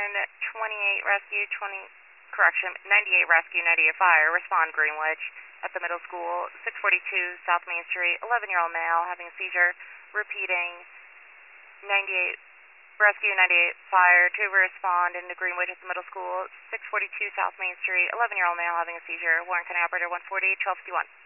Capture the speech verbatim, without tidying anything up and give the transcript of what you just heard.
twenty-eight rescue, twenty, correction, ninety-eight rescue, ninety-eight fire, respond Greenwich at the middle school, six forty-two South Main Street, eleven-year-old male having a seizure, repeating, ninety-eight rescue, ninety-eight fire to respond into Greenwich at the middle school, six forty-two South Main Street, eleven-year-old male having a seizure, Warren County Operator one forty, twelve fifty-one.